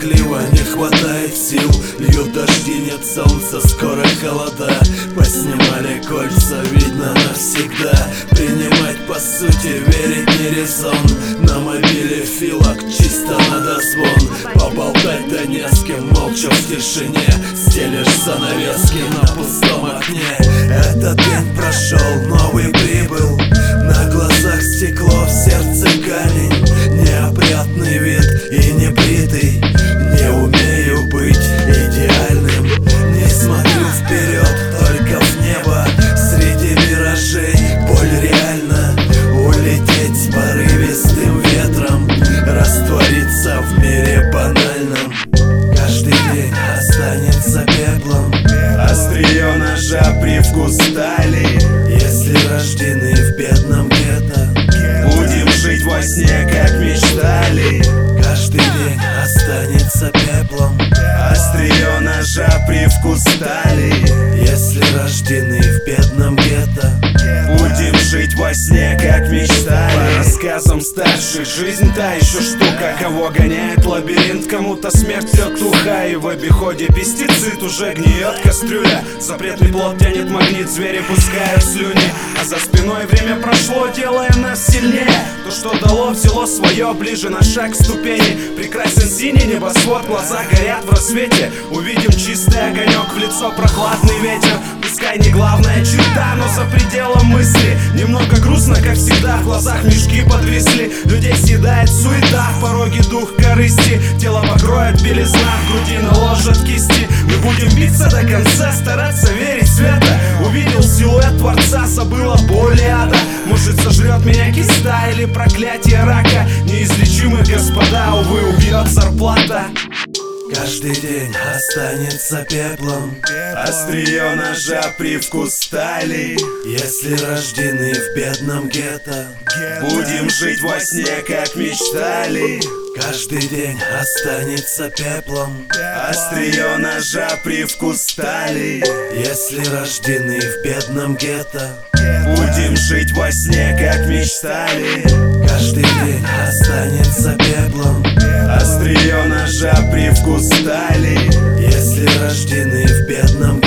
тоскливо, не хватает сил. Льют дожди, нет солнца, скоро холода. Поснимали кольца, видно навсегда. Принимать по сути, верить не резон. На мобиле филок чисто на дозвон. Поболтать да не с кем, молча в тишине. Стелишь занавески на пустом окне. Этот день прошел, новый прибыл. На глазах стекло, в сердце камень. Неопрятный вид и небритый. Не умею быть идеальным. Не смотрю вперед, только в небо. Среди миражей боль реальна. Улететь с порывистым ветром, раствориться в мире банальном. Каждый день останется пеплом. Острие ножа, привкус стали. Если рождены в бедном гетто, будем жить во сне, как мечтали. каждый день останется пеплом. Острие ножа, привкус стали. Если рождены в бедном гетто, будем жить во сне, как мечтали. По рассказам старших, жизнь та еще штука. Кого гоняет лабиринт, кому-то смерть тетуха. И в обиходе пестицид уже гниет кастрюля. Запретный плод тянет магнит, звери пускают слюни. А за спиной время прошло, делая нас сильнее. То, что дало, взяло свое, ближе на шаг к ступени. Прекрасен синий небосвод, глаза горят в рассвете. Увидим чистый огонек, в лицо прохладный ветер. Пускай не главная черта, но за пределом мысли. Немного грустно, как всегда, в глазах мешки подвисли. Людей съедает суета, в пороге дух корысти. Тело покроет белизна, в груди наложат кисти. Мы будем биться до конца, стараться верить в света. Увидел силуэт Творца, забыла боль и ада. Может, сожрет меня киста или проклятие рака. Неизлечимых, господа, увы, убьет зарплата. каждый день останется пеплом. Острие ножа, привкус стали. Если рождены в бедном гетто, будем жить во сне, как мечтали. каждый день останется пеплом. Острие ножа, привкус стали. Если рождены в бедном гетто, будем жить во сне, как мечтали. каждый день останется пеплом. Острие ножа, привкус стали. Если рождены в бедном